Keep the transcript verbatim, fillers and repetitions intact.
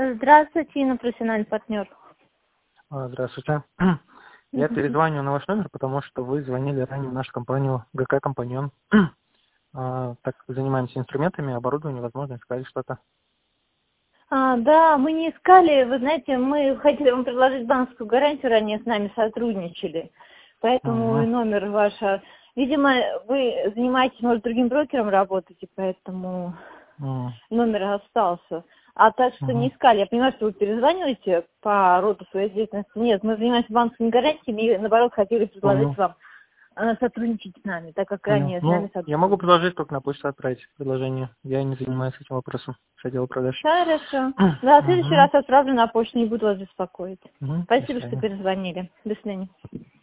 Здравствуйте, Инна, профессиональный партнер. А, Здравствуйте. Я перезвоню на ваш номер, потому что вы звонили ранее в нашу компанию ГК «Компаньон». А, Так как занимаемся инструментами, оборудованием, возможно, искали что-то. А, да, мы не искали, вы знаете, мы хотели вам предложить банковскую гарантию, ранее с нами сотрудничали, поэтому и Ага. номер ваш. а, Видимо, вы занимаетесь, может, другим брокером работаете, поэтому М, номер остался. А так что не мгм. искали. Я понимаю, что вы перезваниваете по роду своей деятельности. Нет, мы занимаемся банковскими гарантиями и, наоборот, хотели предложить Понял. вам э, сотрудничать с нами, так как Понял. ранее с нами Ну, я могу сотрудничали. предложить только на почту отправить предложение. Я не занимаюсь этим вопросом с отдела продаж. Хорошо. Да, в следующий Угу. раз отправлю на почту, не буду вас беспокоить. Угу. До Спасибо, что свидания. перезвонили. До свидания.